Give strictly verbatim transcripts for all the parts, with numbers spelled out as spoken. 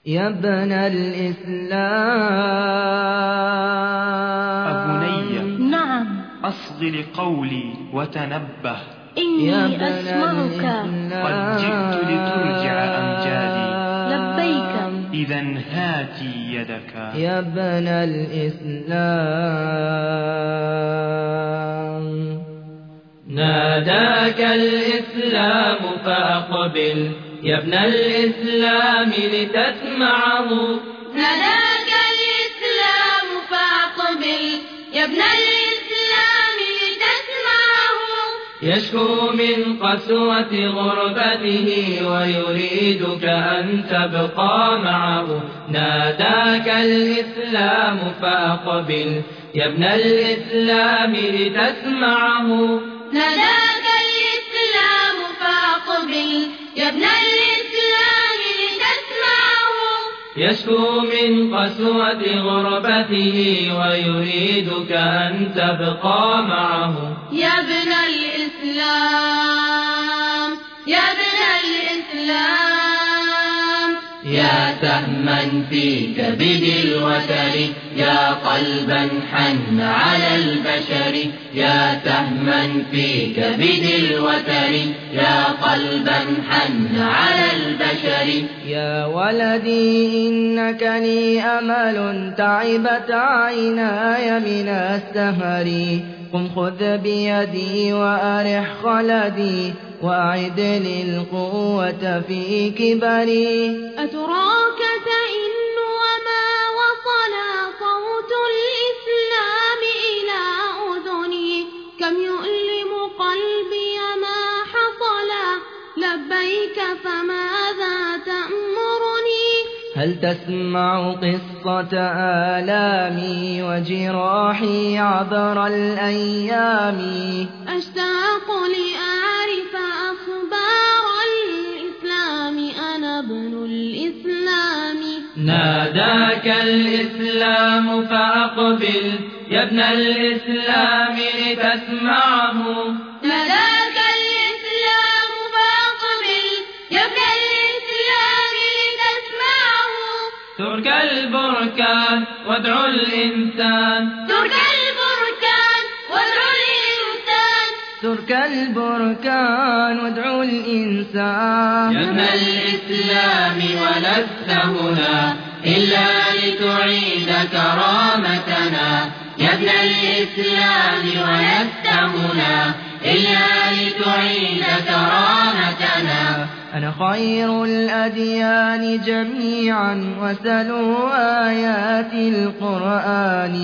يا ابن الإسلام أبني نعم أصغ لقولي وتنبه إني أسمعك قد جئت لترجع أمجادي لبيك إذا هاتي يدك يا ابن الإسلام ناداك الإسلام فأقبل يا ابن الإسلام لتسمعه ناداك الإسلام فأقبل يا ابن الإسلام لتسمعه يشكو من قسوة غربته ويريدك أن تبقى معه ناداك الإسلام فأقبل يا ابن الإسلام لتسمعه ناداك الإسلام فأقبل يا ابن الإسلام لتسمعه يشكو من قسوة غربته ويريدك أن تبقى معه يا ابن الإسلام يا ابن الإسلام يا سهما في كبد الوتر يا قلبا حن على البشر يا سهما في كبد الوتر يا قلبا حن على البشر يا ولدي إنك لي أمل تعبت عيناي من السهر قم خذ بيدي وأرح خلدي وأعد لي القوة في كبري أتراك تئن وما وصل صوت الإسلام إلى أذني كم يؤلم قلبي ما حصل لبيك فماذا تأمرني هل تسمع قصة آلامي وجراحي عبر الأيام أشتاق لأعرف أخبار الإسلام أنا ابن الإسلام ناداك الإسلام فأقبل يا ابن الإسلام لتسمعه ناداك الإسلام فأقبل يا ابن الإسلام لتسمعه ترك البركان وادعو الإنسان ترك البركان وادعو الإنسان ترك البركان وادعو الإنسان يا ابن الإسلام ولست هنا إلا لتعيد كرامتنا يا ابن الإسلام ولست هنا إلا لتعيد كرامتنا أنا خير الأديان جميعا وسلوا آيات القرآن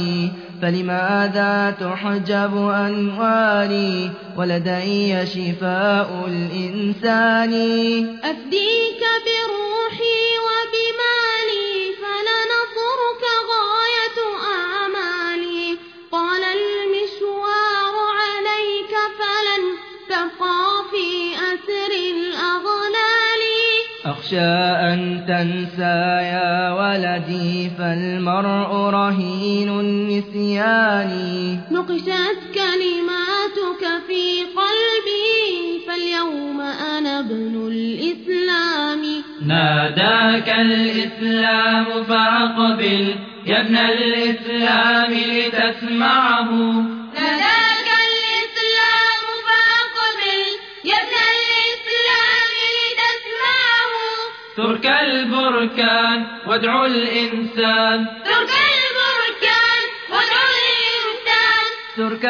فلماذا تحجب أنواري ولدي شفاء الإنسان أفديك بروحي وبمالي فلنصرك غاية آمالي طال المشوار عليك فلن تبقى في أسر الأغلال أخشى أن تنسى يا ولدي فالمرء رهين النسيان نقشت كلماتك في قلبي فاليوم أنا ابن الإسلام ناداك الإسلام فأقبل يا ابن الإسلام لتسمعه ناداك الإسلام فأقبل يا ابن الإسلام لتسمعه ترك البركان وادعو الإنسان ترك البركان وادعو الإنسان ترك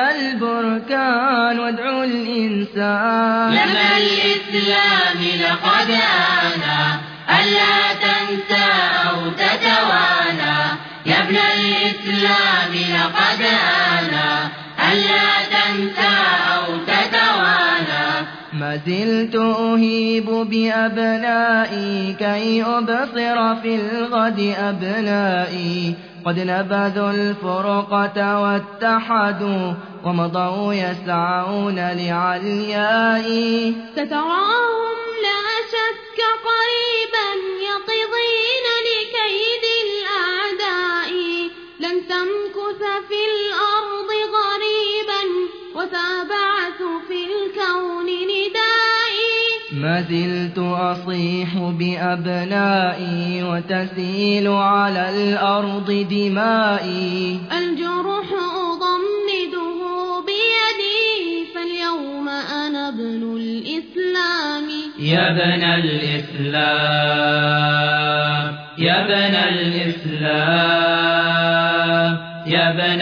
البركان وادعو الإنسان يا ابن الإسلام لقد آنا ألا تنسى أو تتوانى يا ابن الإسلام لقد آنا ألا تنسى أو تتوانى ما زلت أهيب بأبنائي كي أبصر في الغد أبنائي قد نبذوا الفرقة واتحدوا ومضوا يسعون لعليائي ستراهم لا شك قريبا يقضين لكيد الأعداء لن تمكث في الأرض غريبا وسأبعث في الكون ندائي ما زلت أصيح بأبنائي وتسيل على الأرض دمائي. الجرح أضمده بيدي فاليوم أنا ابن الإسلام. يا ابن الإسلام يا ابن الإسلام يا ابن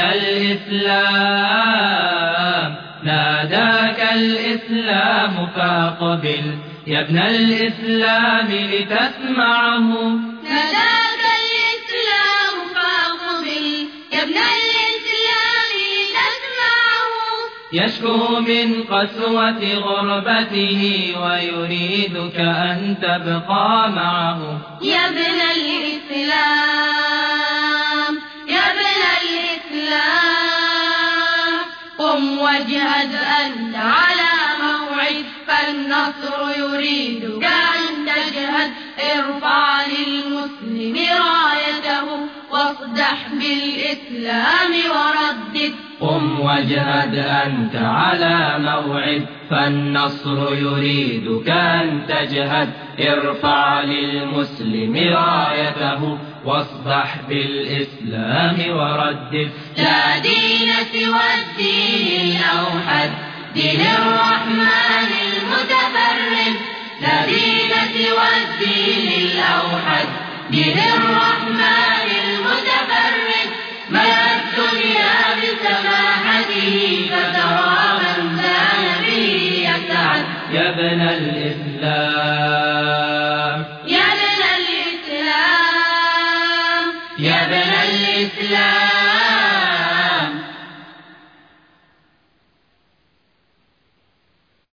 الإسلام ناداك الإسلام فاقبل يا ابن الإسلام لتسمعه. ناداك الإسلام فاقبل يا ابن الإسلام لتسمعه. يشكو من قسوة غربته ويريدك أن تبقى معه. يا ابن الإسلام يا ابن الإسلام قم واجهد أنت على موعد فالنصر يريدك أن تجهد. ارفع للمسلم رايته واصدح بالإسلام وردد. قم واجهد أنت على موعد فالنصر يريدك أن تجهد. ارفع للمسلم رايته واصدح بالإسلام وردد. لا دين سوى الدين الأوحد دين الرحمن المتفرد. لا دين سوى الدين الأوحد دين الرحمن المتفرد. ملأ الدنيا بسماحته فترى من زال به يسعد. يا ابن الإسلام